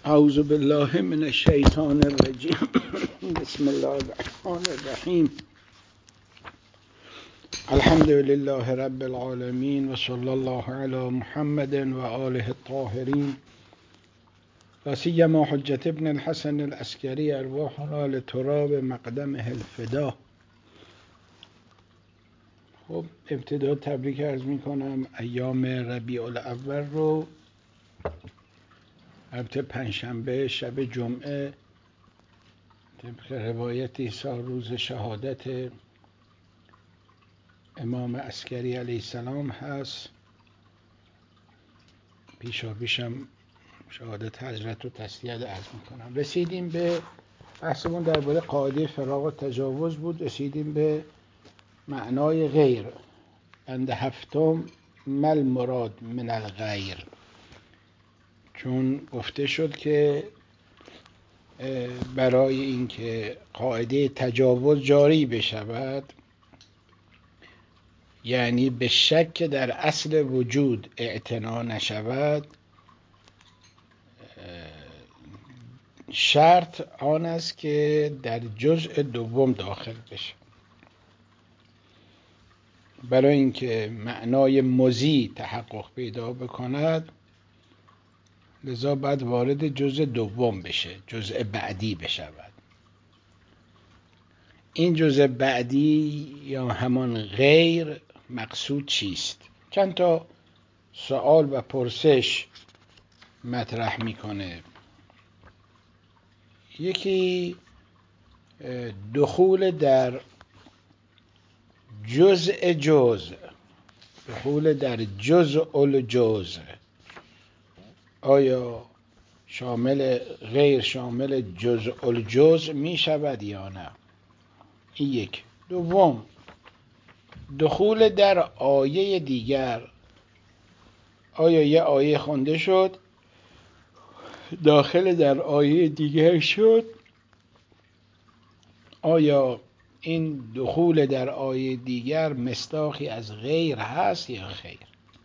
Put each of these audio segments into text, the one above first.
اعوذ بالله من الشیطان الرجیم. بسم الله الرحمن الرحیم. الحمد لله رب العالمین و صلی الله علی محمد و آله الطاهرین و سیما حجت ابن الحسن العسکری ارواحنا لتراب مقدمه الفدا. خب ابتدا تبریک عرض می کنم ایام ربیع الاول رو. البته پنجشنبه شب جمعه طبق روایتی سال روز شهادت امام عسکری علیه السلام هست. پیشم شهادت حضرت رو تسلیت عرض میکنم. رسیدیم به بحثمون درباره قاعده فراق و تجاوز بود. رسیدیم به معنای غیر. بند هفتم مل مراد من الغیر، چون گفته شد که برای اینکه قاعده تجاوز جاری بشود، یعنی به شک در اصل وجود اعتنا نشود، شرط آن است که در جزء دوم داخل بشه. برای اینکه معنای مضی تحقق پیدا بکند، لذا باید وارد جزء دوم بشه، جزء بعدی بشود. این جزء بعدی یا همان غیر مقصود چیست؟ چند تا سوال و پرسش مطرح میکنه. یکی دخول در جزء دخول در جزء الجزء، آیا غیر شامل جزء الجزء می شود یا نه؟ این یک. دوم، دخول در آیه دیگر. آیا یه آیه خونده شد، داخل در آیه دیگر شد، آیا این دخول در آیه دیگر مصداقی از غیر هست یا خیر؟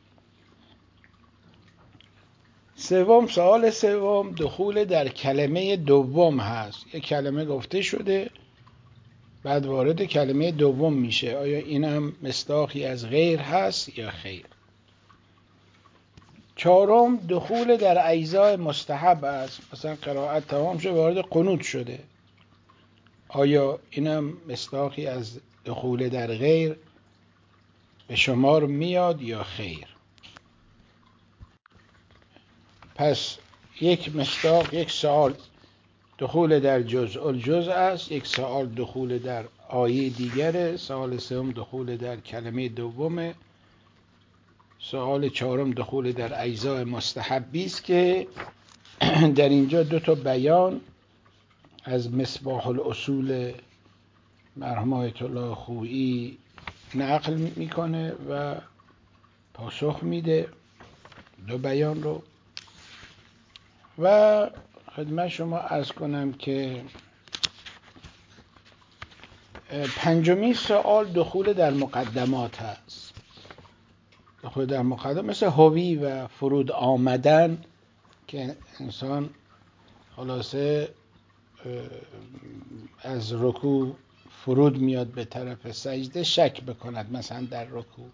سوال سوم دخول در کلمه دوم هست. یک کلمه گفته شده، بعد وارد کلمه دوم میشه، آیا این هم مصداقی از غیر هست یا خیر؟ چهارم دخول در اجزای مستحب است. مثلا قرائت تمام شده، وارد قنوت شده، آیا این هم مصداقی از دخول در غیر به شمار میاد یا خیر؟ پس یک سوال دخول در جزء الجزء است، یک سوال دخول در آیه دیگره، سوال سوم دخول در کلمه دومه، سوال چهارم دخول در اجزای مستحبی است که در اینجا دو تا بیان از مصباح الاصول مرحوم آیت الله خویی نقل میکنه و پاسخ میده دو بیان رو. و خدمت شما عرض کنم که پنجمین سوال دخول در مقدمات هست. دخول در مقدمات مثل هوی و فرود آمدن، که انسان خلاصه از رکوع فرود میاد به طرف سجده، شک بکند مثلا در رکوع.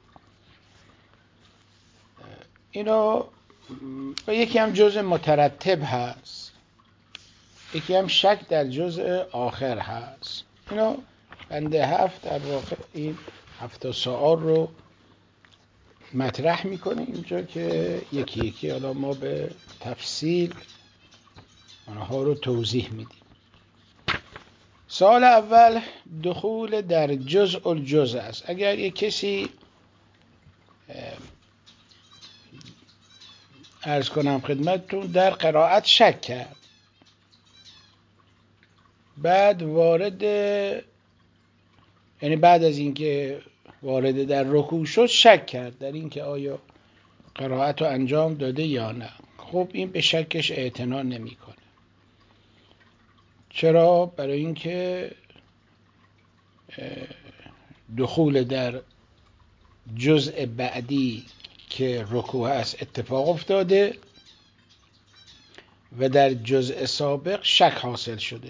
اینا و یکی هم جزء مترتب هست، یکی هم شک در جزء آخر هست. اینا بنده هفت در واقع این هفت سوال رو مطرح میکنه اینجا که یکی یکی حالا ما به تفصیل آنها رو توضیح میدیم. سوال اول دخول در جزء الجزء است. اگر یک کسی عرض کنم خدمتتون در قرائت شک کرد، بعد بعد از اینکه وارد در رکوع شد شک کرد در اینکه آیا قرائت رو انجام داده یا نه، خب این به شکش اعتنا نمیکنه. چرا؟ برای اینکه دخول در جزء بعدی که رکوع است اتفاق افتاده و در جزء سابق شک حاصل شده.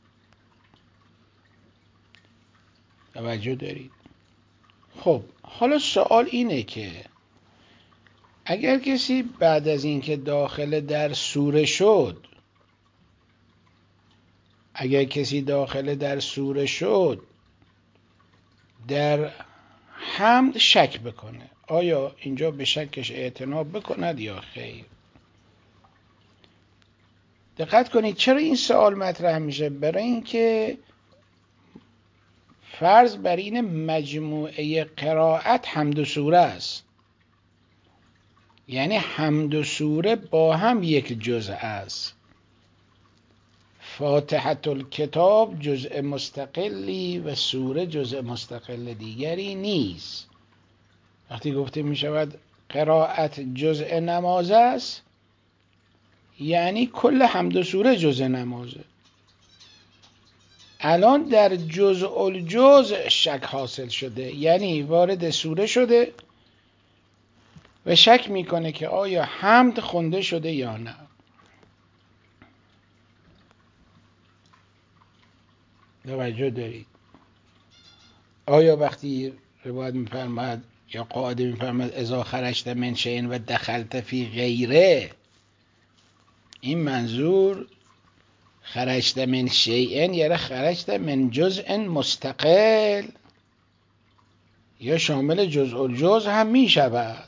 توجه دارید؟ خب حالا سوال اینه که اگر کسی بعد از اینکه داخل در سوره شد، در حمد شک بکنه، آیا اینجا به شکش اعتنا بکند یا خیر؟ دقت کنید چرا این سوال مطرح میشه؟ برای اینکه فرض بر این مجموعه قرائت حمد و سوره است، یعنی حمد و سوره با هم یک جزء است. فاتحه الکتاب جزء مستقلی و سوره جزء مستقل دیگری نیست. وقتی گفته می شود قرائت جزء نماز است، یعنی کل حمد و سوره جزء نمازه. الان در جزء الجزء شک حاصل شده، یعنی وارد سوره شده و شک میکنه که آیا حمد خونده شده یا نه. توجه دارید؟ آیا وقتی روایت میفرماد یا قاعده میفرماد اذا خرجت من شیء و دخلت فی غیره، این منظور خرجت من شیء یعنی خرجت من جزء مستقل یا شامل جزء الجزء هم میشود؟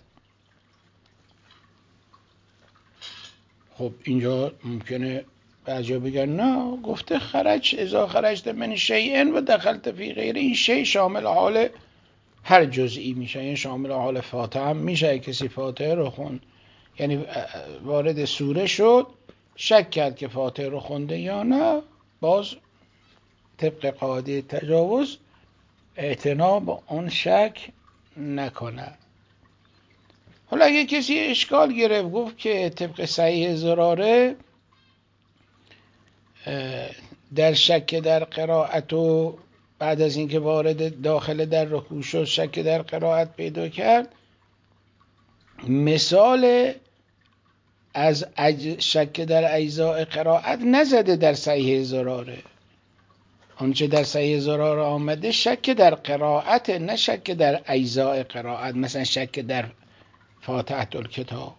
خب اینجا ممکنه بعضیا بگن نه، گفته اذا خرجت من شیء و دخلت فی غیره، این شیء شامل حال هر جزئی میشه، یعنی شامل حال فاتحه هم میشه. کسی فاتحه رو خوند، یعنی وارد سوره شد، شک کرد که فاتحه رو خونده یا نه، باز طبق قاعده تجاوز اعتنا با اون شک نکنه. حالا اگه کسی اشکال گرفت، گفت که طبق صحیح زراره در شک در قرائت و بعد از اینکه وارد داخل در رکوع شد شک در قرائت پیدا کرد، مثال از شک در اجزاء قرائت نزده در صحیح زراره. آنچه در صحیح زراره آمده شک در قرائت، نه شک در اجزاء قرائت، مثلا شک در فاتحه الکتاب.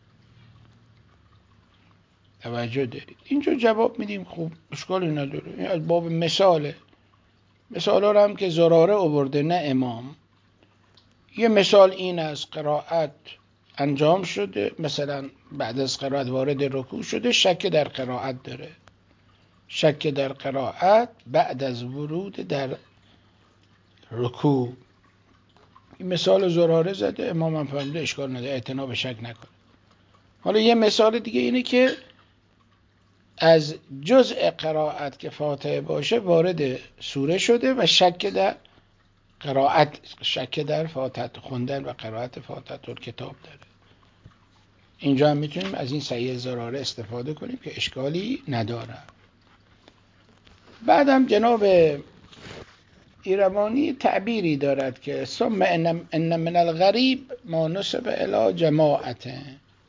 توجه دارید؟ اینجا جواب میدیم خوب، اشکالی نداره، این از باب مثاله. مثالا رو هم که زراره آورده نه امام. یه مثال این از قرائت انجام شده، مثلا بعد از قرائت وارد رکوع شده، شک در قرائت داره، شک در قرائت بعد از ورود در رکوع. این مثال زراره زده، امام هم فرموده اشکال نداره، اعتنا به شک نکنه. حالا یه مثال دیگه اینه که از جزء قرائت که فاتحه باشه وارد سوره شده و شک در قرائت، شک در فاتحه خوندن و قرائت فاتحه الکتاب داره. اینجا هم میتونیم از این صحیح زراره استفاده کنیم که اشکالی نداره. بعدم جناب ایروانی تعبیری دارد که ثم ان من الغریب ما نسب الی جماعته.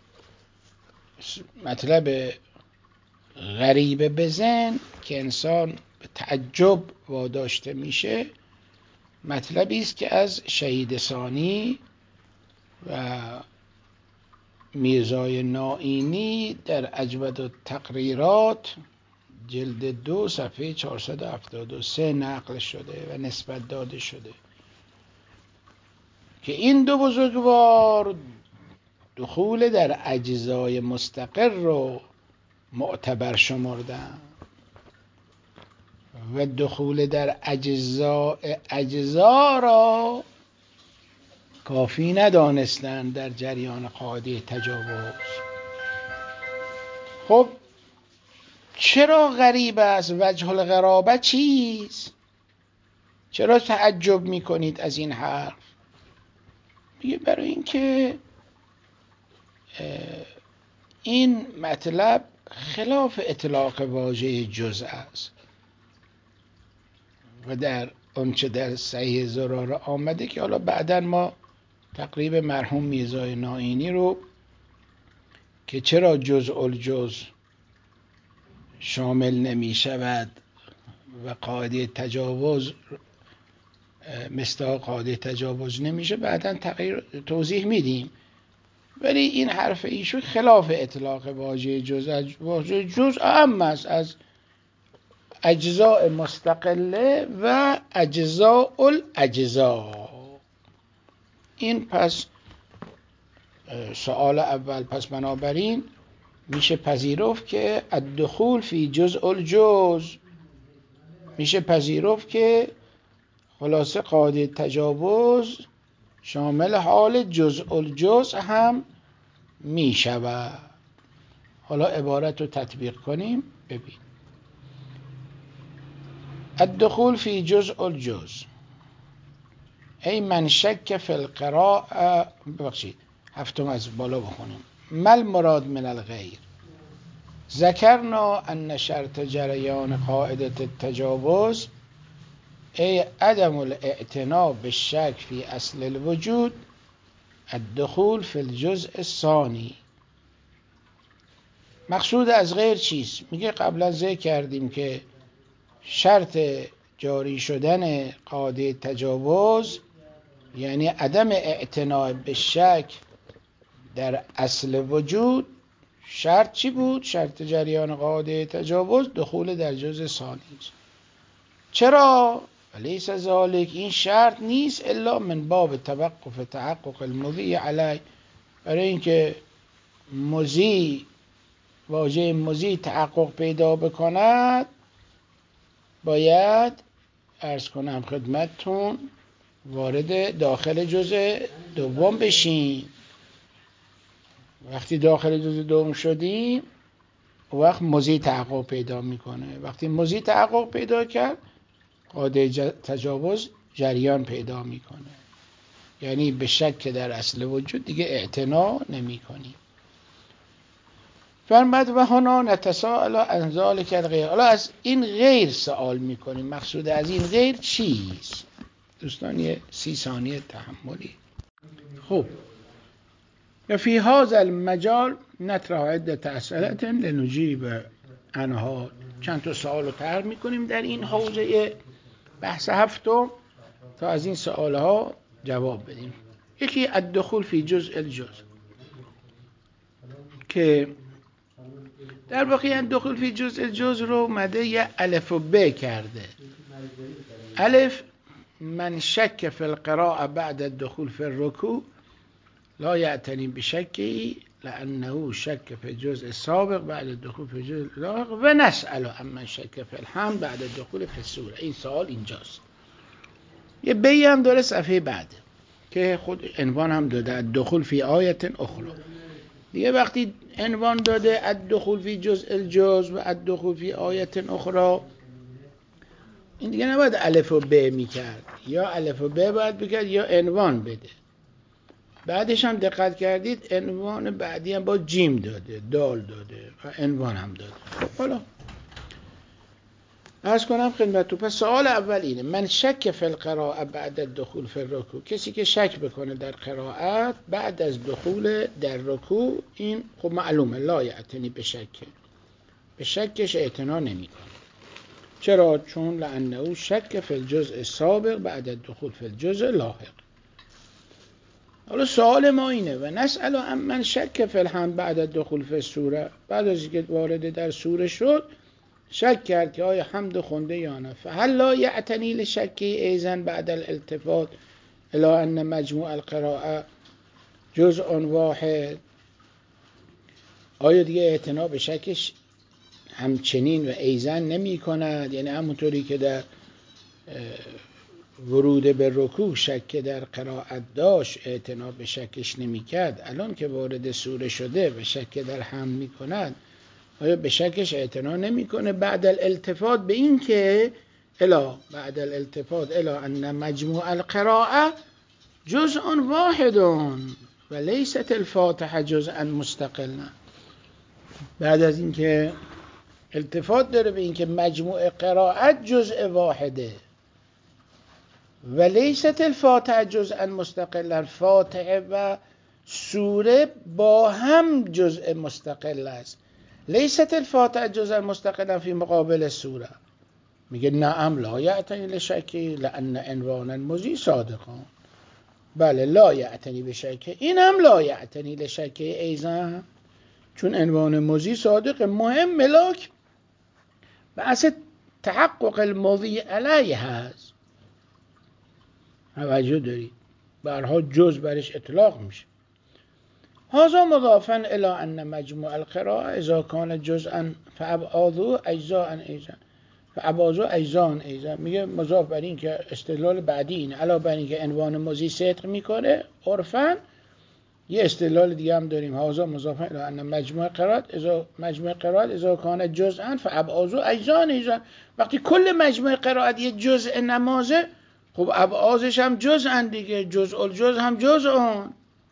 مطلب غریب به ذهن که انسان به تعجب واداشته میشه، مطلبی است که از شهید ثانی و میرزای نائینی در اجود التقریرات جلد 2 صفحه 473 نقل شده و نسبت داده شده که این دو بزرگوار دخول در اجزای مستقر رو معتبر شمردن و دخول در اجزا را کافی ندانستند در جریان قاعده تجاوز. خب چرا غریب است؟ وجه الغرابه چیست؟ چرا تعجب میکنید از این حرف؟ میگه برای اینکه این مطلب خلاف اطلاق واژه جزء است و در آنچه در صحیح زراره آمده که حالا بعداً ما تقریب مرحوم میرزای نائینی رو که چرا جزء الجزء شامل نمی شود و قاعده تجاوز مصداق قاعده تجاوز نمیشه، بعداً توضیح میدیم. ولی این حرف ایشون خلاف اطلاق واژه جز. واژه جز اهم است از اجزاء مستقله و اجزاء الاجزاء. این پس سوال اول. پس بنابراین میشه پذیرفت که الدخول فی جزء الجزء، میشه پذیرفت که خلاصه قاعده تجاوز شامل حال جزء الجزء هم میشود. حالا عبارت رو تطبیق کنیم. ببین الدخول فی جزء الجزء ای من شک فی القراءه. ببخشید هفتم از بالا بخونیم. ما المراد من الغیر؟ ذکرنا ان شرط جریان قاعده التجاوز ای عدم الاعتنا بالشک فی اصل الوجود الدخول فی الجزء الثانی. مقصود از غیر چیست؟ میگه قبلا ذکر کردیم که شرط جاری شدن قاعده تجاوز یعنی عدم اعتنا به شک در اصل وجود. شرط چی بود؟ شرط جریان قاعده تجاوز دخول در جزء ثانی است. چرا؟ ولیس ذالک، این شرط نیست الا من باب توقف تحقق المضی علی، برای اینکه مضی واژه مضی تحقق پیدا بکند باید عرض کنم خدمتتون وارد داخل جزء دوم بشیم. وقتی داخل جزء دوم شدیم اون وقت مضی تحقق پیدا میکنه. وقتی مضی تحقق پیدا کرد قاعده تجاوز جریان پیدا میکنه، یعنی به شک در اصل وجود دیگه اعتنا نمی کنی. فرمود و هنا نتساءل عن ذلک الغیر. حالا از این غیر سوال میکنیم. مقصود از این غیر چیست؟ دوستان یه 30 ثانیه تحملی. خب فی هذا المجال نطرح عده اسئله لنجیب عنها. چند تا سوال رو طرح میکنیم در این حوزه بحث هفتم تا از این سوالها جواب بدیم. یکی الدخول فی جزء الجزء، که در واقع الدخول فی جزء الجزء رو اومده یه الف و ب کرده. الف من شک فی القراءه بعد الدخول فی الرکوع لا یعتنی بشکی لانه شک فی الجزء السابق بعد الدخول فی الجزء اللاحق و نسأل عمن شک فی الحمد بعد الدخول فی السوره. این سوال اینجاست. یه بی هم داره صفحه بعد که خود عنوان هم داده الدخول فی آیت اخرى. دیگه وقتی عنوان داده الدخول فی جزء الجزء و الدخول فی آیت اخرى، این دیگه نباید الف و ب میکرد، یا الف و ب باید بکرد یا عنوان بده. بعدش هم دقت کردید عنوان بعدی هم با جیم داده، دال داده و عنوان هم داده. حالا عرض کنم خدمتتون. پس سوال اول اینه من شک فی القراءه بعد الدخول فی الرکوع. کسی که شک بکنه در قرائت بعد از دخول در رکوع، این خب معلومه لا یعتنی به شک، به شکش اعتنا نمیکنه. چرا؟ چون لانه شک فی الجزء السابق بعد الدخول فی الجزء اللاحق. حالا سوال ما اینه و نسأل عمن شک فی الحمد بعد الدخول فی السوره. بعد از اینکه وارد در سوره شد شک کرد که آیا حمد خونده یا نه. فهل لا یعتنی لشکی ایضا بعد الالتفات الی ان مجموع القراءه جزء واحد. آیا دیگه اعتنا به شکش همچنین و ایضا نمی کند؟ یعنی همونطوری که در ورود به رکوع شک در قرائت داشت اعتنا به شکش نمی کرد، الان که وارد سوره شده و شک در حمد می کند آیا به شکش اعتنا نمیکنه بعد الالتفات به این که بعد الالتفات الی ان مجموع القراءه جزء واحد و لیست الفاتحه جزءا مستقلا. بعد از این که التفات داره به این که مجموع قرائت جزء واحده و لیست الفاتحه جزءا مستقلا، فاتحه و سوره با هم جزء مستقل است. لیست الفاتحه جزء مستقلا فی مقابل السوره. میگه نعم لا یعتنی لشکی لان عنوان المضی صادقان. بله لا یعتنی به شک، این هم لا یعتنی لشک ایضا، چون عنوان مضی صادق. مهم ملاک بحث تحقق المضی علیه هست. توجه دارید، برها جز برش اطلاق میشه. هذا مضافا الى ان مجموع القراءه اذا كان جزءا فابعاضه اجزاء ایضا فابعاضه اجزاء ایضا. میگه مضاف بر این که استدلال بعدی اینه، علاوه بر این که عنوان مضی صدق میکنه عرفاً، یه استدلال دیگه هم داریم. هذا مضاف الى ان مجموع قرائت اذا كان جزءا فابعاضه اجزاء ایضا. وقتی کل مجموع قرائت یه جزء نمازه، خب ابعاضش هم جزءن دیگه، جزء الجزء هم جزء.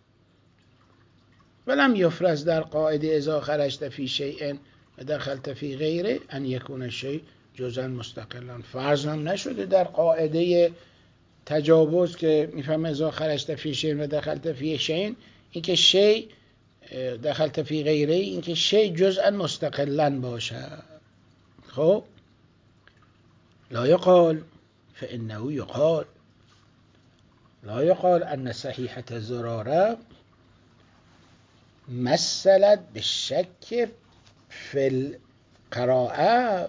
ولم یفرض در قاعده اذا خرجت فی شیء و دخلت فی غیره ان یکون الشیء جزءا مستقلا. فرض هم نشده در قاعده تجاوز که میفهمه اذا خرجت فی شیء و دخلت فی شیء، این که شیء دخلت فی غیره، این که شیء جزءا مستقلا باشه. خب لا یقال فانه یقال لا یقال ان صحیحة الزراره مثلت بالشک فی القراءه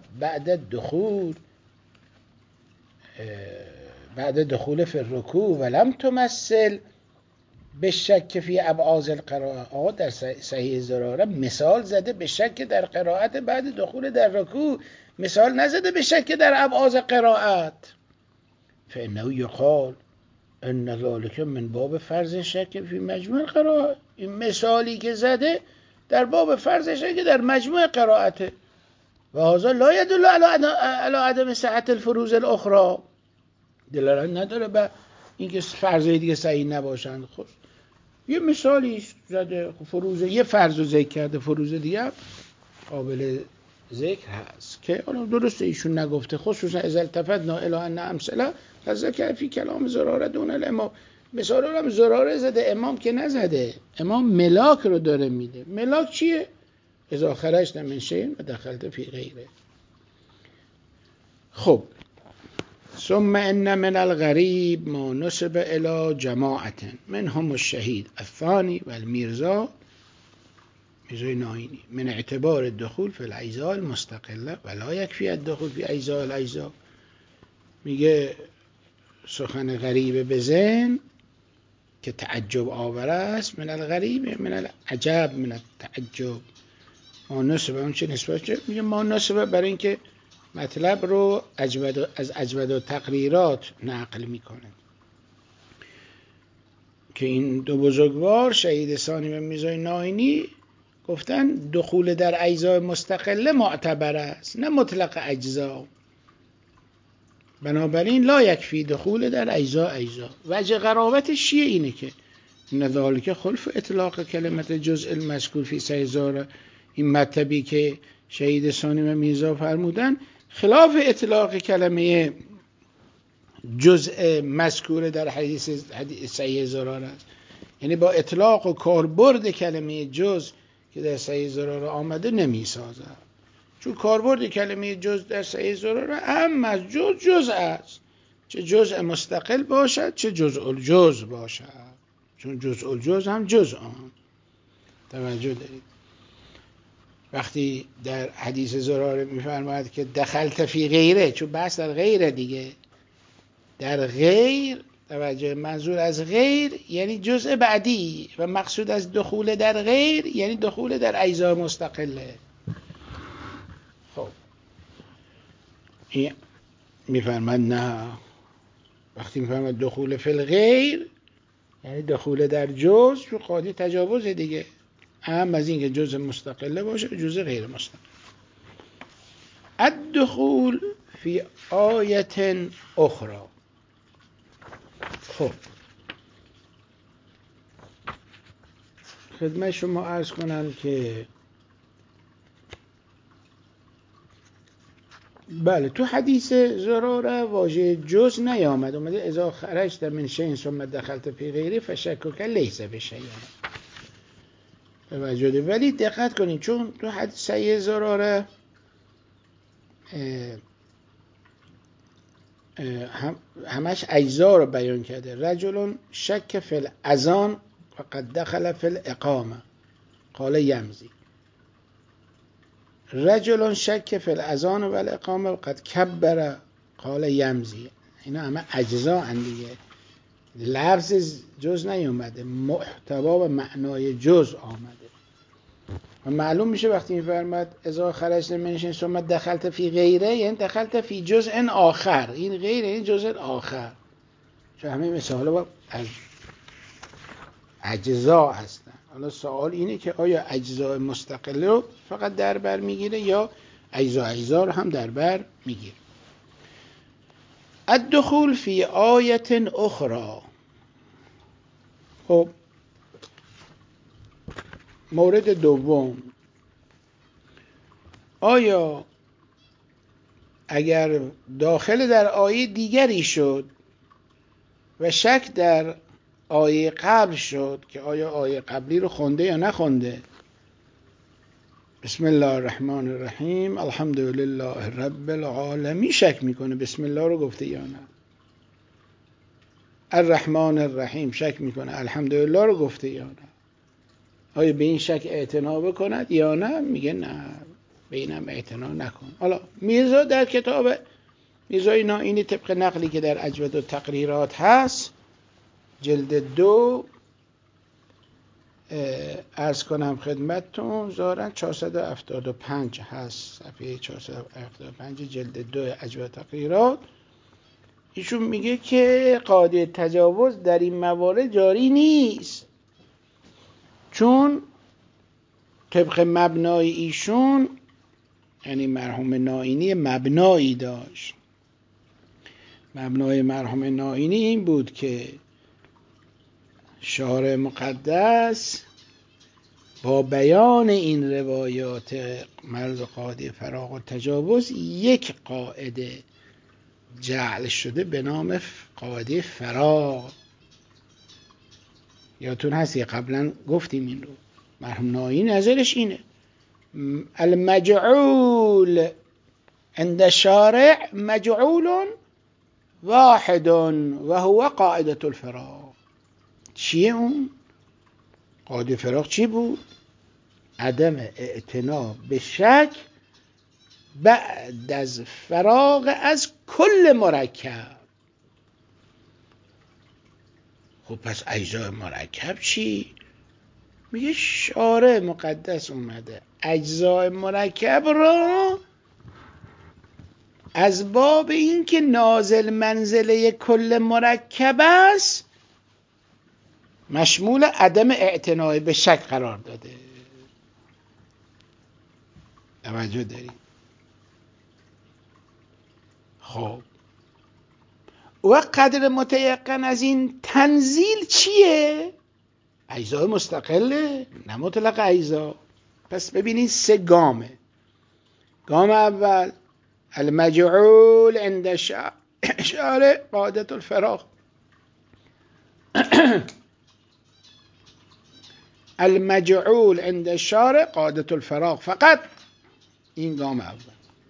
بعد دخول فی الرکوع ولم تمثل بالشک فی ابعاض القراءه. آقا در صحیح زراره مثال زده به شک در قرائت بعد دخول در رکوع، مثال نزده به شک در ابعاض قرائت. فانه یقال ان ذلك من باب فرض شک فی مجموع قرائه. این مثالی که زده در باب فرض شک در مجموع قرائته. و هذا لا يدل على عدم صحت الفروض الاخرى. دلالت نداره به اینکه فرضای دیگه صحیح نباشند. خب یه مثالی زده، فروض یه فرض رو ذکر کرده، فروض دیگه قابل ذکر هست که حالا درسته ایشون نگفته، خصوصا اذا التفتنا الى ان امثله فذكر فی کلام زراره دون الامام. مثال رو هم زراره زده، امام که نزده. امام ملاک رو داره میده. ملاک چیه؟ اذا خرجت من شیء و دخلت فی غیره. خب ثم ان من الغریب ما نسب الى جماعة منهم الشهید الثانی و المیرزا میرزای ناینی من اعتبار الدخول فی الاجزاء المستقله ولا یکفی الدخول فی اجزاء الاجزاء. میگه سخن غریب به ذهن که تعجب آور است، من الغریب من العجب من التعجب. ما نسبه اون چه نسبت چه؟ میگه ما نسبه برای اینکه مطلب رو از اجود و تقریرات نقل میکنه که این دو بزرگوار شهید ثانی و میرزای ناینی گفتن دخول در اجزاء مستقله معتبر است، نه مطلق اجزا. بنابراین لا یکفی دخول در اجزاء. وجه قرابتش چیه؟ اینه که ان ذلک خلف اطلاق کلمت جزء المذکور فی سیزاره. این مطلبی که شهید ثانی و میرزا فرمودن خلاف اطلاق کلمه جزء مذکور در حدیث صحیح زراره است. یعنی با اطلاق و کاربرد کلمه جز که در صحیح زراره آمده نمی سازه، چون کاربرد کلمه جز در صحیح زراره هم از جز است، چه جزء مستقل باشد چه جزء الجز باشد، چون جزء الجز هم جزء آن. توجه دارید وقتی در حدیث زراره میفرماید که دخلت فی غیره، چون بحث در غیره دیگه، در غیر، توجه، منظور از غیر یعنی جزء بعدی و مقصود از دخول در غیر یعنی دخول در اجزاء مستقله. خب این میفرماید نه، وقتی میفرماید دخول فی الغیر یعنی دخول در جز، چون قاضی تجاوز دیگه، اهم از این که جزء مستقله باشه جزء غیر مستقل. الدخول فی آیه اخرى. خب خدمت شما عرض کنم که بله تو حدیث زراره واژه جز نیامد، اومده اذا خرجت من شیء ثم دخلت فی غیره فشکک لیس بشیء. وجوده. ولی دقت کنید چون تو حدیث صحیح زراره همش اجزا رو بیان کرده. رجل شک فی الاذان فقد دخل فی الاقامه قال یمزی. رجل شک فی الاذان و الاقامه وقد کبر قال یمزی. اینا همه اجزا دیگه، لفظ جز نیومده، محتوا و معنای جز آمده. و معلوم میشه وقتی میفرماد اذا خرجت منشین ثم دخلت فی غیره، یعنی دخلت فی جزء آخر. این غیره این جزء آخر، چون همه مثالا از اجزا هستن. حالا سوال اینه که آیا اجزا مستقل رو فقط در بر میگیره یا اجزا رو هم در بر میگیره. الدخول فی آیت اخرى. خب مورد دوم، آیا اگر داخل در آیه دیگری شد و شک در آیه قبل شد که آیا آیه قبلی رو خونده یا نخونده، بسم الله الرحمن الرحیم الحمد لله رب العالمین، شک میکنه بسم الله رو گفته یا نه. الرحمن الرحیم شک میکنه الحمد لله رو گفته یا نه. آیا به این شک اعتنا بکند یا نه؟ میگه نه، به اینم اعتنا نکن. حالا میرزا در کتاب میرزای نائینی طبق نقلی که در اجود و تقریرات هست جلد 2 عرض کنم خدمتتون، ظاهراً 475 هست، صفحه 475 جلد 2 اجود و تقریرات. ایشون میگه که قاعده تجاوز در این موارد جاری نیست، چون طبق مبنای ایشون، یعنی مرحوم نائینی مبنایی داشت. مبنای مرحوم نائینی این بود که شارع مقدس با بیان این روایات مرز قاعده فراغ و تجاوز یک قاعده جعل شده به نام قاعده فراغ. یادتون هست که قبلا گفتیم این رو. مرحوم نائینی نظرش اینه المجعول عند الشارع مجعول واحد و هو قاعده الفراغ. چیه اون؟ قاعده فراغ چی بود؟ عدم اعتنا به شک بعد از فراغ از کل مرکب. خب پس اجزای مرکب چی؟ میگه شارع مقدس اومده اجزای مرکب را از باب این که نازل منزله کل مرکب است مشمول عدم اعتناء به شک قرار داده. توجه دارید؟ خب و قدر متیقن از این تنزیل چیه؟ اجزای مستقله، نه مطلق اجزا. پس ببینید 3 گامه. گام اول المجعول عند شارع قاعده الفراغ. المجعول عند الشارع قاعده الفراغ فقط. این گام اول.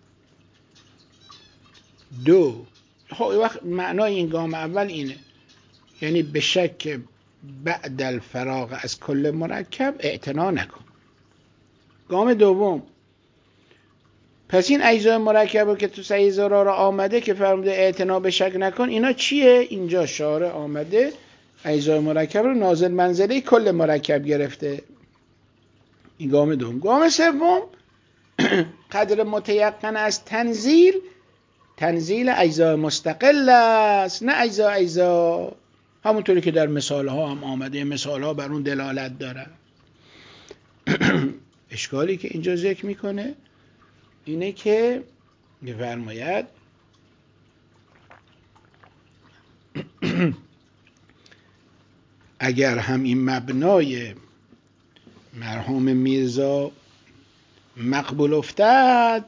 2 خب وقت معنای این گام اول اینه، یعنی به شک بعد الفراغ از کل مرکب اعتنا نکن. گام دوم، پس این اجزای مرکب رو که تو صحیح زراره آمده که فرموده اعتنا به شک نکن، اینا چیه؟ اینجا شارع آمده اجزای مرکب رو نازل منزله کل مرکب گرفته. این گام دوم. گام سوم قدر متیقن از تنزیل اجزای مستقل است، نه اجزا. همونطوری که در مثال ها هم آمده، مثال ها بر اون دلالت داره. اشکالی که اینجا ذکر میکنه اینه که میفرماید اگر هم این مبنای مرحوم میرزا مقبول افتد،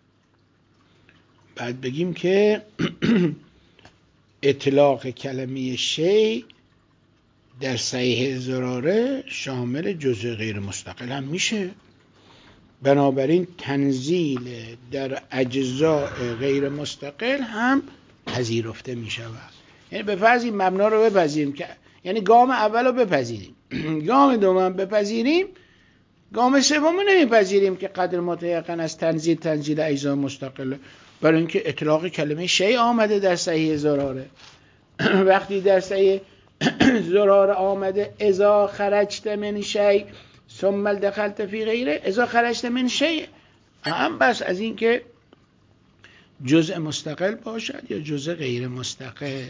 بعد بگیم که اطلاق کلمه شی در صحیح ضراره شامل جزء غیر مستقل هم میشه. بنابراین تنزیل در اجزاء غیر مستقل هم پذیرفته می شود. یعنی به فرض این مبنا رو بپذیریم که یعنی گام اول رو بپذیریم، گام دوم بپذیریم، گام سوم رو نمیپذیریم که قدر متیقن از تنزیل اجزاء مستقله، برای اینکه اطلاق کلمه شیء آمده در صحیح ضراره. وقتی در صحیح ضراره آمده اذا خرجت من شیء ثم دخلت فی غیره، اذا خرجت من شیء هم بس از این که جزء مستقل باشد یا جزء غیر مستقل.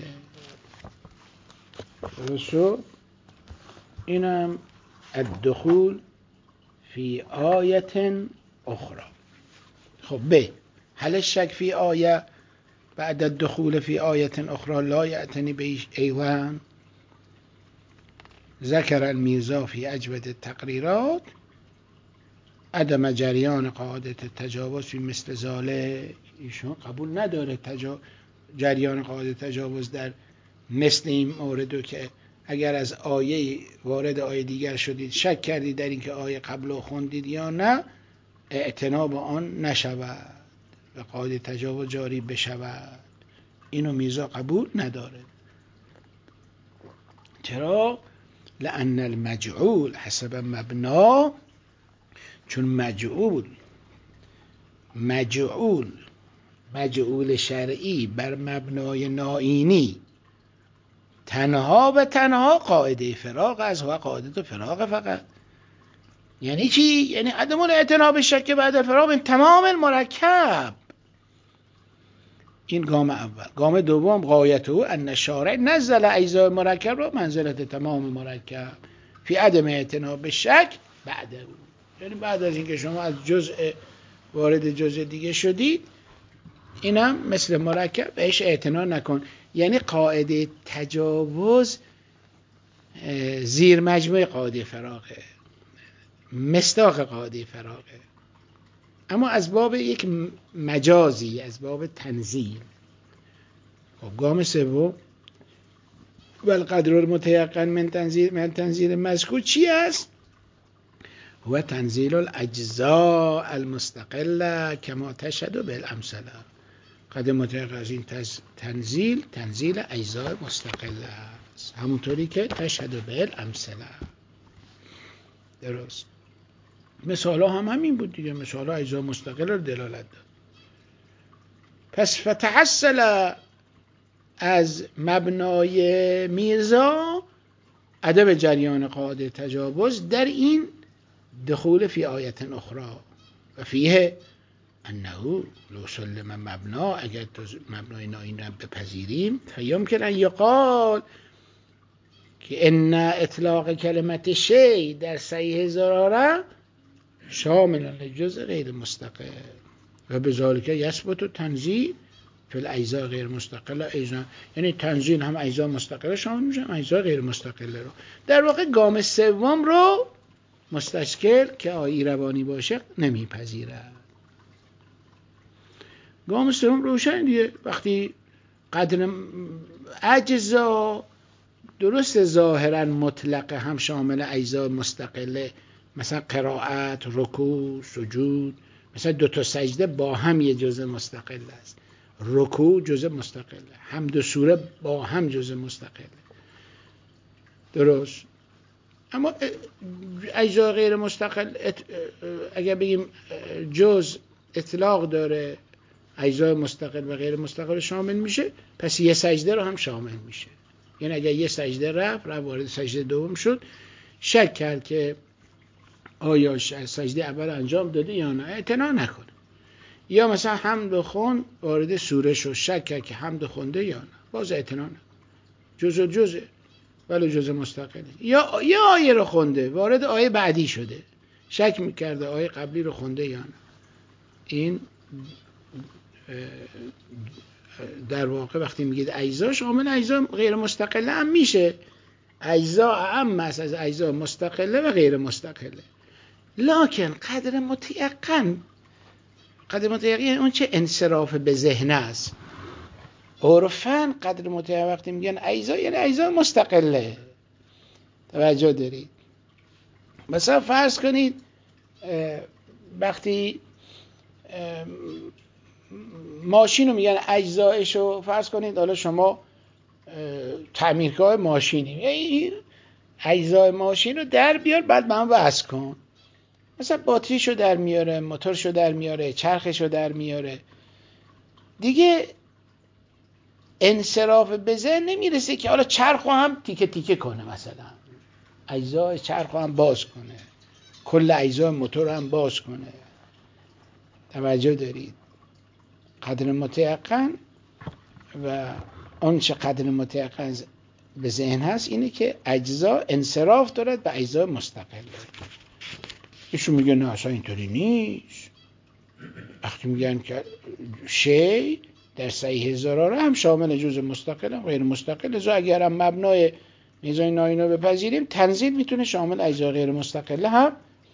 درست شد؟ اینم الدخول فی آیت اخرى. خب ب هل الشک فی آیه بعد الدخول فی آیت اخرى لا یعتنی به ایوان؟ ذکر المیرزا فی اجود التقریرات عدم جریان قاعده تجاوز فی مثل ذالک. ایشون قبول نداره جریان قاعده تجاوز در مثل این موردو که اگر از آیه وارد آیه دیگر شدید شک کردید در اینکه آیه قبل خوندید یا نه، اعتنا به آن نشود و قاعده تجاوز جاری بشود. اینو میرزا قبول نداره. چرا؟ لأن المجعول حسب مبنا، چون مجعول شرعی بر مبنای نائینی تنها و تنها قاعده فراغ است و قاعده فراغ فقط. یعنی چی؟ یعنی عدم الاعتنا به شک بعد الفراغ این تمام المرکب. این گام اول. گام دوم غایته ان شارع نزل اجزاء مرکب را منزلت تمام مرکب فی عدم اعتنا به شک بعد او. یعنی بعد از اینکه شما از جزء وارد جزء دیگه شدید، اینم مثل مرکب بهش اعتنا نکن. یعنی قاعده تجاوز زیر مجموعه قاعده فراغه، مصداق قاعده فراغه، اما از باب یک مجازی، از باب تنزیل. خب گام سوم والقدر المتيقن من تنزیل مذکور چی است؟ هو تنزیل الاجزاء المستقله کما تشهد بالامثله. قدر متيقن از این تنزیل اجزاء مستقله است، همونطوری که تشهد بالامثله. درست. مثال ها هم همین بود دیگه، مثال ها اجزاء مستقل رو دلالت داد. پس فتحصل از مبنای میرزا عدم جریان قاعده تجاوز در این دخول فی آیت اخرى و فیه انه لو سلم مبنا، اگر مبنای نائین را بپذیریم فیمکن ان یقال که ان اطلاق کلمت شیء در صحیح ضراره شامل لجزء غیر مستقل و بذالک یثبت تنزیل فی الاجزاء غیر مستقل ایضا. یعنی تنزیل هم اجزاء مستقل شامل میشه، هم اجزاء غیر مستقل رو. در واقع گام سوم رو مستشکل که آیه روانی باشه نمیپذیرد. گام سوم روشن دیگه. وقتی قدر اجزا درست ظاهرا مطلق هم شامل اجزاء مستقله، مثلا قرائت، رکوع، سجود، مثلا دو تا سجده با هم یه جزء مستقل است، رکوع جزء مستقله، حمد و سوره با هم جزء مستقله. درست. اما اجزاء غیر مستقل اگر بگیم جزء اطلاق داره، اجزاء مستقل و غیر مستقل شامل میشه، پس یه سجده رو هم شامل میشه. یعنی اگر یه سجده رفت وارد سجده دوم شد، شک کرد که آیا سجده اول انجام داده یا نه، اعتنا نکنه. یا مثلا حمد خوند وارد سوره شد، شک کرد که حمد خونده یا نه، باز اعتنا نکنه. جزء ولی جزء مستقله. یا آیه رو خونده وارد آیه بعدی شده، شک میکرده آیه قبلی رو خونده یا نه. این در واقع وقتی میگید اجزا شامل اجزا غیر مستقله هم میشه. اجزا اعم است از اجزا مستقله و غیر مستقله. لکن قدر متیقن اون چه انصراف به ذهن است. عرفاً قدر متیقن وقتی میگن اجزا یعنی اجزا مستقله. توجه دارید؟ مثلا فرض کنید وقتی ماشین رو میگن اجزایش رو فرض کنید، حالا شما تعمیرگاه ماشینی، اجزای ماشین رو در بیار بعد من وصل کن. مثلا باتریشو در میاره، موتورشو در میاره، چرخشو در میاره. دیگه انصراف به ذهن نمیرسه که حالا چرخو هم تیکه تیکه کنه، مثلا اجزای چرخو هم باز کنه، کل اجزای موتور هم باز کنه. توجه دارید؟ قدر متیقن و اون چه قدر متیقن به ذهن هست اینه که اجزا انصراف دارد به اجزا مستقله. ایشون میگه نه اصلا اینطوری نیست. وقتی میگن که شی در صحیح ضراره هم شامل جزء مستقل هم غیر مستقل، ازا اگر هم مبنای میزان ناینو بپذیریم تنزیل میتونه شامل اجزا غیر مستقله هم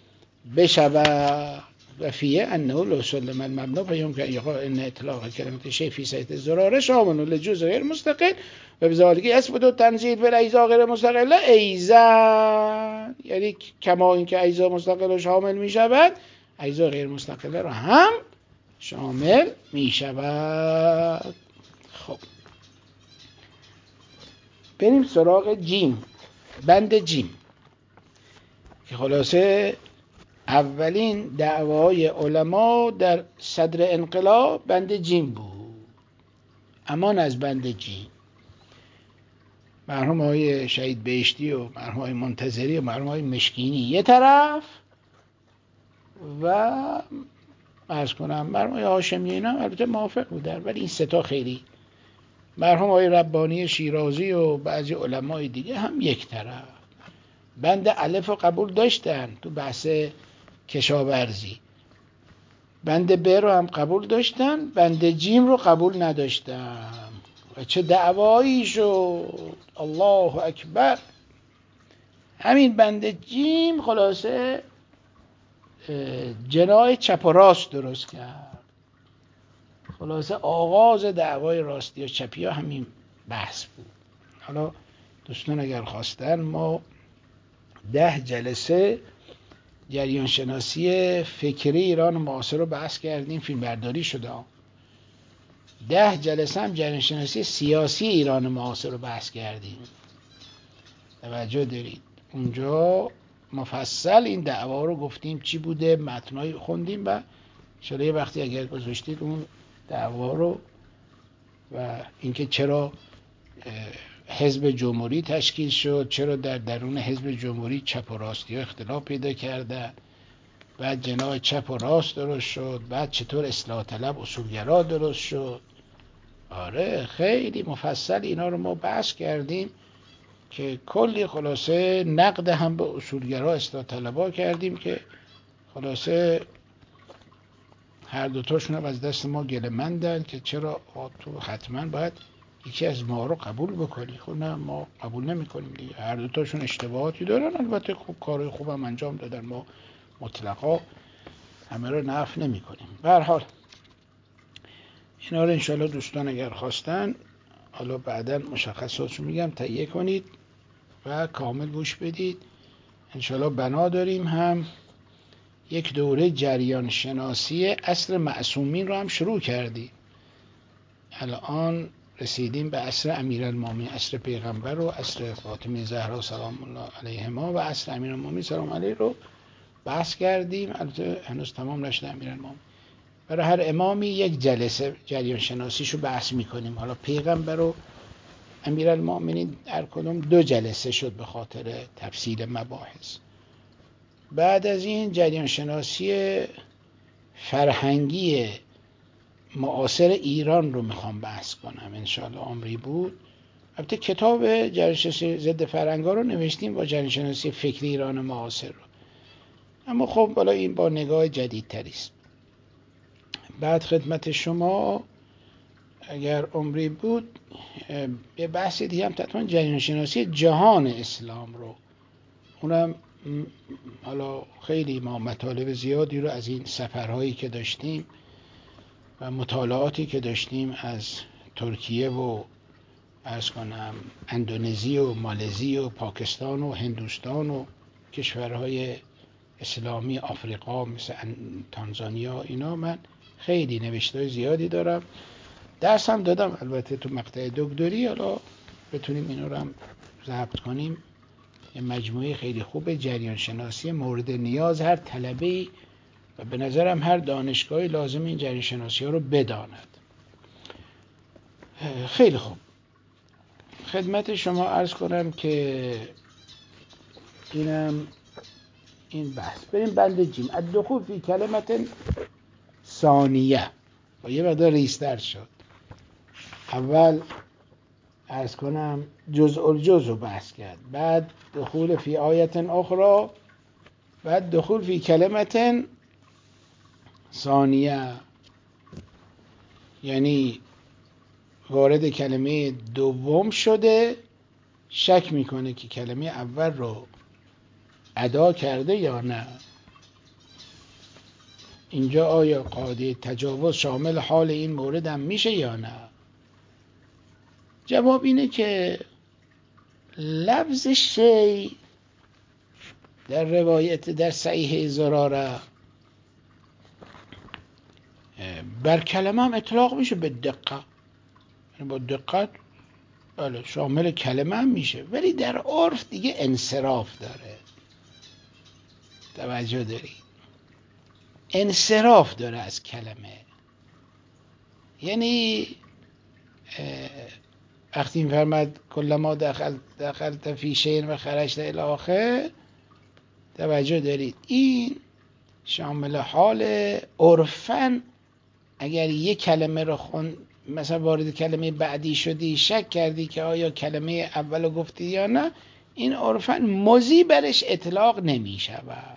بشود. و فیه انه لو سلم المبنا فیمکن ان اطلاق کلمه شی فی صحیح الضراره شامل لجزء غیر مستقل و بذالک یثبت التنزیل فی الاجزاء غیر مستقله ایضا، یعنی کما اینکه اجزا مستقل شامل میشود اجزا غیر مستقله را هم شامل میشود. خب بریم سراغ جیم، بند جیم که خلاصه اولین دعوای علما در صدر انقلاب بند جیم بود. امان از بند جیم. مرحوم های شهید بهشتی و مرحوم های منتظری و مرحوم های مشکینی یه طرف و عرض کنم مرحوم های هاشمی اینا البته موافق بودن، ولی این ستا خیلی، مرحوم های ربانی شیرازی و بعضی علمای دیگه هم یک طرف. بند الف رو قبول داشتن تو بحث کشاورزی، بند ب رو هم قبول داشتن، بند جیم رو قبول نداشتن. و چه دعوایی شد، الله اکبر. همین بند جیم خلاصه جناح چپ و راست درست کرد. خلاصه آغاز دعوای راستی و چپی ها همین بحث بود. حالا دوستان اگر خواستن ما 10 جلسه جریان شناسی فکری ایران معاصر رو بحث کردیم، فیلم برداری شده. 10 جلسه هم جریان شناسی سیاسی ایران معاصر رو بحث کردیم. توجه دارید؟ اونجا مفصل این دعوا رو گفتیم چی بوده، متنای خوندیم و شده وقتی اگر گذاشتید اون دعوا رو و اینکه چرا حزب جمهوری تشکیل شد، چرا در درون حزب جمهوری چپ و راستی ها اختلاف پیدا کرده، بعد جناح چپ و راست درست شد، بعد چطور اصلاح طلب اصولگرا درست شد. آره خیلی مفصل اینا رو ما بحث کردیم که کلی خلاصه نقد هم به اصولگرا اصلاح طلبا کردیم که خلاصه هر دوتاشون هم از دست ما گله مندن که چرا تو حتما باید یکی از ما رو قبول بکنی. خب نه ما قبول نمی کنیم دیگه، هر دوتاشون اشتباهاتی دارن، البته خوب کارهای خوبم انجام دادن، ما مطلقا همه رو نفی نمی کنیم. به هر حال اینا رو انشالله دوستان اگر خواستن حالا بعدا مشخصاتشو میگم تهیه کنید و کامل گوش بدید. انشالله بنا داریم هم یک دوره جریان شناسی عصر معصومین رو هم شروع کردیم. الان رسیدیم به عصر امیرالمومنین، عصر پیغمبر و عصر فاطمه زهرا سلام الله علیهما و عصر امیرالمومنین سلام علیه رو بحث کردیم. البته هنوز تمام نشده امیرالمومنین. برای هر امامی یک جلسه جریان شناسیشو بحث میکنیم. حالا پیغمبر و امیرالمومنین هر کدوم 2 جلسه شد به خاطر تفصیل مباحث. بعد از این جریان شناسی فرهنگی معاصر ایران رو میخوام بحث کنم انشاءالله عمری بود. البته کتاب جریان شناسی ضد فرهنگا رو نوشتیم با جریان شناسی فکری ایران معاصر رو، اما خب بالا این با نگاه جدیدتری است. بعد خدمت شما اگر عمری بود یه بحث دیگه هم تطمئن جریان شناسی جهان اسلام رو، اونم حالا خیلی ما مطالب زیادی رو از این سفرهایی که داشتیم و مطالعاتی که داشتیم از ترکیه و عرض کنم اندونزی و مالزی و پاکستان و هندوستان و کشورهای اسلامی آفریقا مثل تانزانیا، اینا من خیلی نوشته‌های زیادی دارم، درس هم دادم البته تو مقطع دکتری. حالا بتونیم اینا رو هم ضبط کنیم. یه مجموعه خیلی خوب جریان شناسی مورد نیاز هر طلبه‌ای و به نظرم هر دانشگاهی لازم این جریان شناسی ها رو بداند. خیلی خوب، خدمت شما عرض کنم که اینم این بحث. بریم بند جیم. الدخول فی کلمت ثانیه و یه مقدار ریستر شد. اول عرض کنم جزء الجزء رو بحث کرد، بعد دخول فی آیت اخرى، بعد دخول فی کلمت ثانیه، یعنی وارد کلمه دوم شده، شک میکنه که کلمه اول رو ادا کرده یا نه. اینجا آیا قاعده تجاوز شامل حال این مورد هم میشه یا نه؟ جواب اینه که لفظ شی در روایت در صحیح زراره بر کلمه هم اطلاق میشه به دقت، با دقت بله شامل کلمه هم میشه، ولی در عرف دیگه انصراف داره. توجه داری؟ انصراف داره از کلمه. یعنی وقتی میفرماد کلما دخلت فی شیء و خرجت الی آخر، توجه دارید این شامل حال عرفاً. اگر یک کلمه رو مثلا وارد کلمه بعدی شدی، شک کردی که آیا کلمه اول گفتی یا نه، این عرفاً مضی برش اطلاق نمی شود.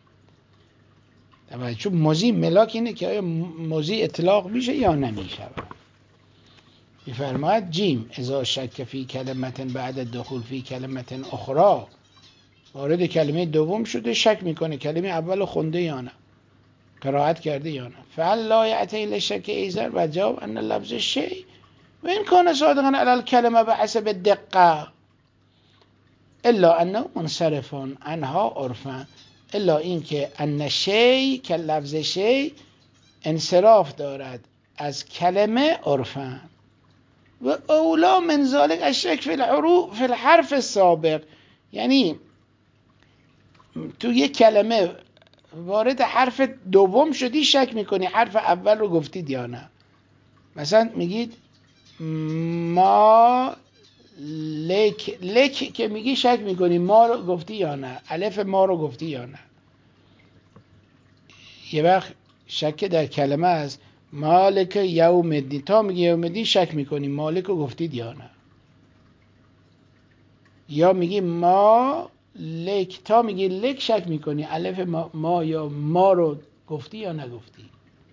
چون مضی ملاک اینه که آیا مضی اطلاق میشه یا نمی شود. میفرماید جیم اذا شک فی کلمت بعد دخول فی کلمت اخرى، وارد کلمه دوم شده، شک میکنه کلمه اول خونده یا نه، قرائت کرده یا نه. فعل لا یعتی لشک ایزر و جواب ان لفظ شی و این کان صادقا علی الکلمه بحسب الدقه الا انه منصرف عنها عرفا، الا این که ان شی که لفظ شی انصراف دارد از کلمه عرفا و اولا من ذلك الشک فی الحروف فی الحرف السابق. یعنی تو یک کلمه وارد حرف دوم شدی، شک میکنی حرف اول رو گفتید یا نه. مثلا میگید ما لک که میگی شک میکنی ما رو گفتی یا نه، الف ما رو گفتی یا نه. یه وقت شک در کلمه است، مالک یوم الدین، تا میگی یوم الدین شک میکنی مالک رو گفتید یا نه. یا میگی ما لک، تا میگی لک شک میکنی الف ما یا ما رو گفتی یا نگفتی.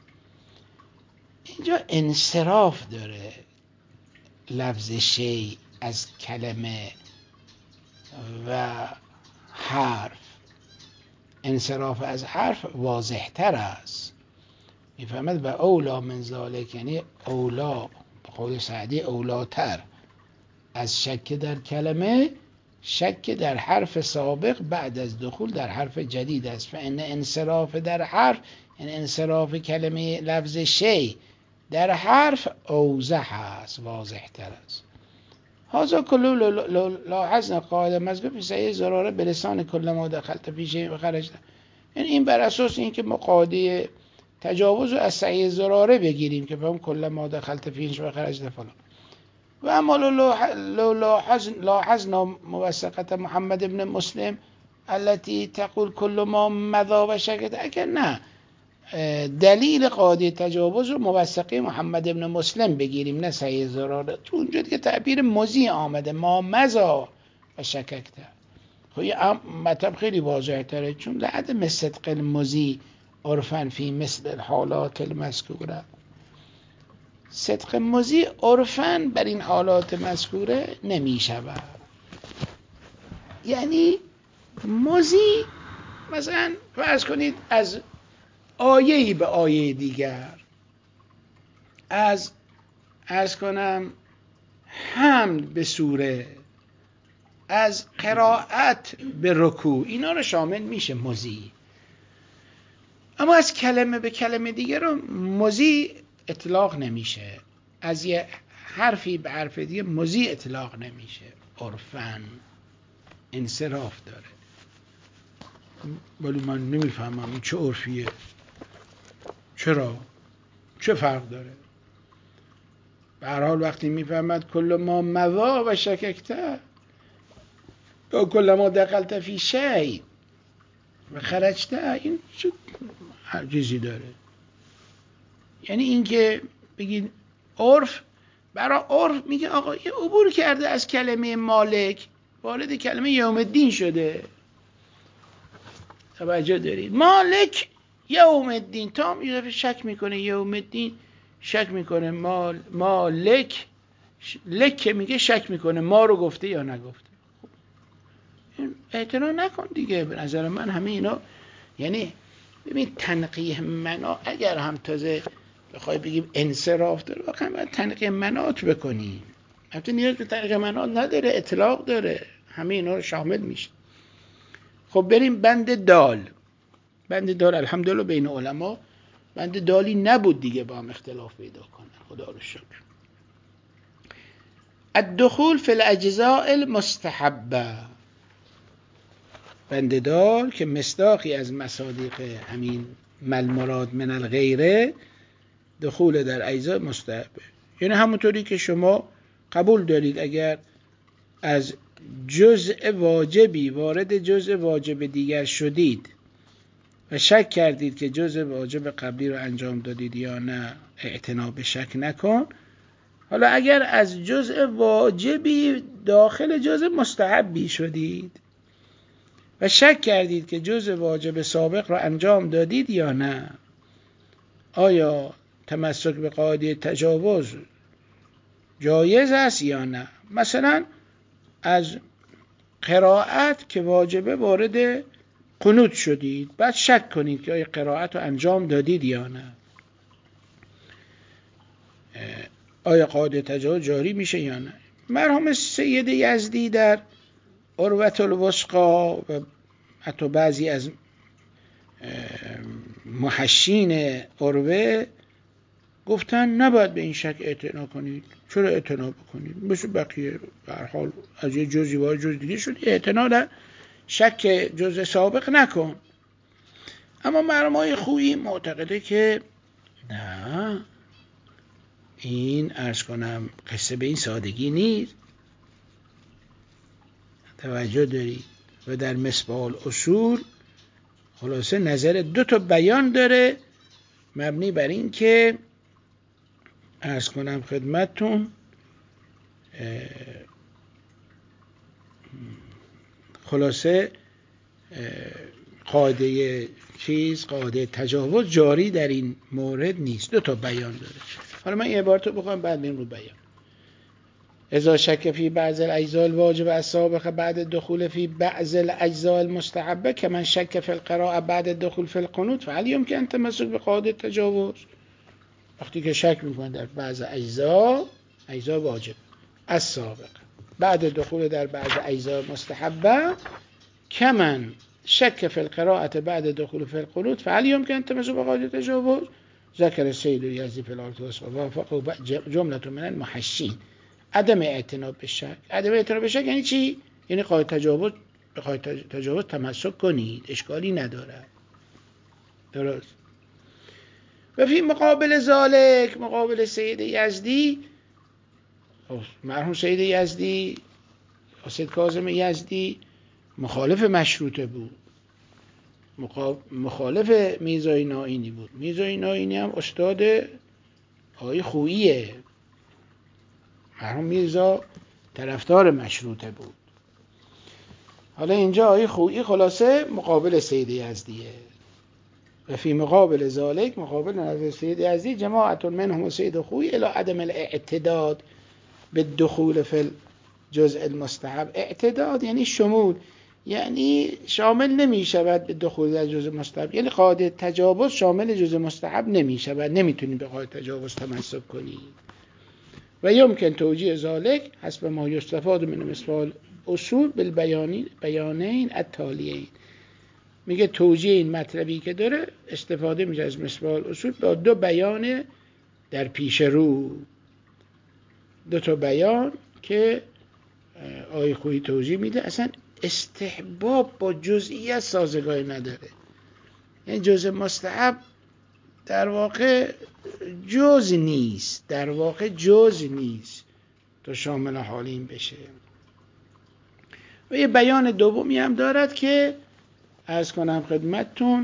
اینجا انصراف داره لفظ شی از کلمه و حرف. انصراف از حرف واضح تر است. میفهمد و اولا من ذالک، یعنی اولا به قول سعدی اولاتر از شک در کلمه، شک در حرف سابق بعد از دخول در حرف جدید است. فان انصراف در حرف، یعنی انصراف کلمه لفظ شی در حرف اوضح است، واضح تر است. هذا کلو لاحظنا قاعده مذکور فی صحیح زراره به لسان کل ما دخلت فی شیء و خرجت. یعنی این بر اساس این که ما قاعده تجاوز از صحیح زراره بگیریم که فهم کل ما دخلت فی شیء و خرجت فلان. و اما لو لاحظنا موثقه محمد ابن مسلم التي تقول کل ما مضى و شکت، اگر نه دلیل قاعده تجاوز رو موثقه محمد ابن مسلم بگیریم نه صحیح زراره، تو اونجا که تعبیر مضی آمده ما مضى و شککته. خب این مطلب خیلی واضح تره، چون لعدم صدق المضی عرفاً فی مثل الحالات المذکوره، صدق مضی عرفاً بر این حالات مذکوره نمی شود. یعنی مضی مثلا فرض کنید از آیه‌ای به آیه دیگر، از عرض کنم حمد به سوره، از قرائت به رکوع، اینا رو شامل میشه مضی. اما از کلمه به کلمه دیگه رو مضی اطلاق نمیشه، از یه حرفی به حرف دیگه مضی اطلاق نمیشه. عرفاً انصراف داره. ولی من نمیفهمم این چه عرفیه، چرا؟ چه فرق داره؟ به هر حال وقتی میفهمد کل ما موا و شککته یا کل ما دخلت فی شی و خرجته، این چه چیزی داره؟ یعنی اینکه بگید عرف، برای عرف میگه آقا یه عبور کرده از کلمه مالک وارد کلمه یوم الدین شده. توجه دارید؟ مالک یوم الدین، تا یه دفعه شک میکنه یوم الدین، شک میکنه مالک لک میگه شک میکنه ما رو گفته یا نگفته. اعتنا نکن دیگه. به نظر من همه اینا، یعنی ببین تنقیح منا اگر هم تازه بخوای بگیم انصراف داره، واقعا باید تنقیح منات بکنیم. البته نیاز به تنقیح منات نداره، اطلاق داره، همه اینا رو شامل میشه. خب بریم بند دال. بند دال الحمدلله بین علما بند دالی نبود دیگه با هم اختلاف پیدا کنه، خدا رو شکر. الدخول فی الاجزاء المستحبه، بند دال که مصداقی از مصادیق همین مل مراد من الغیره، دخول در اجزاء مستحبه. یعنی همونطوری که شما قبول دارید اگر از جزء واجبی وارد جزء واجب دیگر شدید و شک کردید که جزء واجب قبلی رو انجام دادید یا نه، اعتنا به شک نکن. حالا اگر از جزء واجبی داخل جزء مستحبی شدید و شک کردید که جزء واجب سابق رو انجام دادید یا نه، آیا تمسک به قاعده تجاوز جایز است یا نه؟ مثلا از قرائت که واجبه وارد قنوت شدید، بعد شک کنید که آیا قرائت رو انجام دادید یا نه، آیا قاعده تجاوز جاری میشه یا نه؟ مرحوم سید یزدی در عروة الوثقی و حتی بعضی از محشین عروه گفتن نباید به این شک اعتنا کنید. چرا اعتنا بکنید؟ مثل بقیه به هر حال از یه جزئی وارد جز دیگه شد، اعتنا در شک جزء سابق نکن. اما مرمای خویی معتقده که نه، این عرض کنم قصه به این سادگی نیست. توجه دارید؟ و در مصباح الاصول خلاصه نظر دو تا بیان داره مبنی بر این که عرض کنم خدمتتون خلاصه قاعده قاعده تجاوز جاری در این مورد نیست. دو تا بیان داره. حالا من یه عبارت رو بخوام بعد بریم رو بیان. اذا شک فی بعض الاجزاء الواجب السابقه بعد الدخول فی بعض الاجزاء المستحبه که من شک فی القراءه بعد الدخول فی القنوت فهل يمكن ان تمسك بقاعده تجاوز؟ وقتی که شک میکنه در بعض اجزاء واجب السابقه بعد دخول در بعض اجزاء مستحبه که من شک فی القراءه بعد دخول فی القنوت فهل يمكن ان تمسك بقاعده تجاوز؟ ذکر السید یزدی فی الارتواس و وافقه جمله من المحشین. عدم اعتنا به شک. عدم اعتنا به شک یعنی چی؟ یعنی قاعده تجاوز تمسک کنید، اشکالی نداره. درست. و فی مقابل ذالک، مقابل سید یزدی، مرحوم سید یزدی سید کاظم یزدی مخالف مشروطه بود، مخالف میرزای نائینی بود. میرزای نائینی هم استاد آقای خوییه. مرحوم میرزا طرفدار مشروطه بود. حالا اینجا آقای خویی خلاصه مقابل سید یزدیه. و فی مقابل ذالک، مقابل نظر سید یزدی، جماعت منهم سید خویی الی عدم الاعتداد بالدخول فی الجزء المستحب. اعتداد یعنی شمول، یعنی شامل نمی شود به دخول در جزء مستحب، یعنی قاعده تجاوز شامل جزء مستحب نمی شود، نمیتونید به قاعده تجاوز تمسک کنید. و یمکن توجیه ذلك حسب ما یستفاد من مثال اصول بالبیانین التالیین. میگه توجیه این مطلبی که داره استفاده میشه از مثال اصول با دو بیان در پیش رو، دو تا بیان که آیه خویی توضیح میده. اصلا استحباب با جزئیات سازگاری نداره، یعنی جزء مستحب در واقع جز نیست، تا شامل حال این بشه. و یه بیان دومی هم دارد که عرض کنم خدمتتون،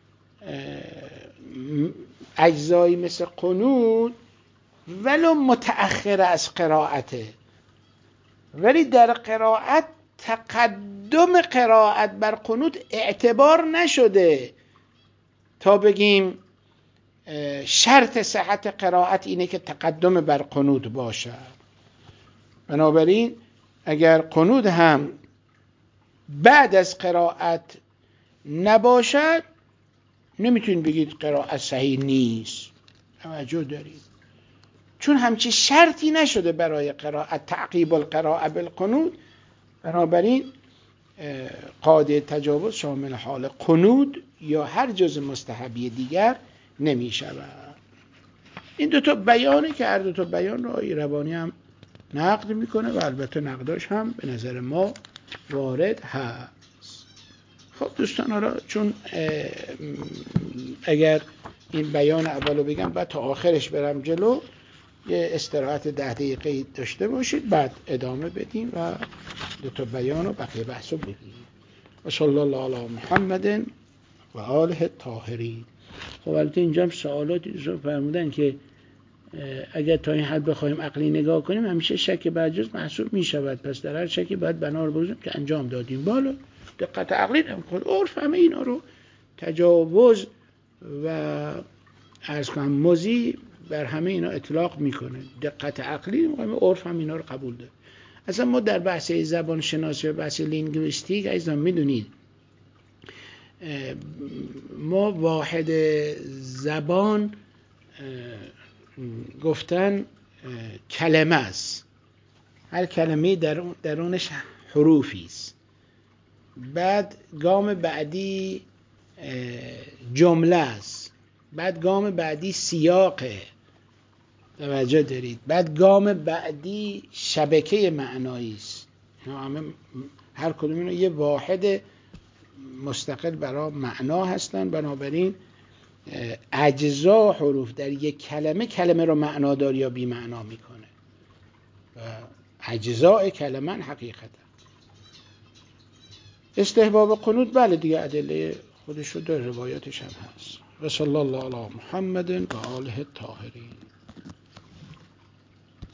اجزایی مثل قنوت ولو متأخر از قرائته، ولی در قرائت تقدم قرائت بر قنوت اعتبار نشده تا بگیم شرط صحت قرائت اینه که تقدم بر قنوت باشه. بنابراین اگر قنوت هم بعد از قرائت نباشد نمیتونید بگید قرائت صحیح نیست. توجه دارید، چون همچی شرطی نشده برای قرائت تعقیب القراءه بالقنوت. بنابراین قاعده تجاوز شامل حال قنوت یا هر جز مستحبی دیگر نمی شود. این دو تا بیانه که هر دو تا بیان رو آقای ربانی هم نقد میکنه و البته نقداش هم به نظر ما وارد هست. خب دوستان، حالا چون اگر این بیان اولو بگم بعد تا آخرش برم جلو، یه استراحت 10 دقیقه داشته باشید، بعد ادامه بدیم و دو تا بیان و بقیه بحثو بگیم. و صلی الله علی محمد و آله الطاهرین. خب البته اینجا هم سوالاتی رو فرمودن که اگر تا این حد بخوایم عقلی نگاه کنیم همیشه شک برجاز محسوب می شود، پس در هر شکی باید بنا رو بگذاریم که انجام دادیم. بالا دقت عقلی نمی‌کنه، عرف همه اینا رو تجاوز و عرض کنم مضی بر همه اینا اطلاق میکنه. دقت عقلی نمی‌کنه، عرف هم اینا رو قبول داره. اصلا ما در بحث زبان شناسی و بحث لینگویستیک عزیزان میدونید ما واحد زبان گفتن کلمه است، هر کلمه درونش حروفی است. بعد گام بعدی جمله است، بعد گام بعدی سیاقه، توجه دارید، بعد گام بعدی شبکه معنایی است. هر کدوم اینا یه واحد مستقل برای معنا هستن. بنابراین اجزا حروف در یک کلمه رو معنادار یا بی معنا میکنه و اجزاء کلمه حقیقتا. استحباب قنوت بله دیگه ادله خودش رو داره، روایاتش هم هست. و صلی الله علی محمد و آله الطاهرین.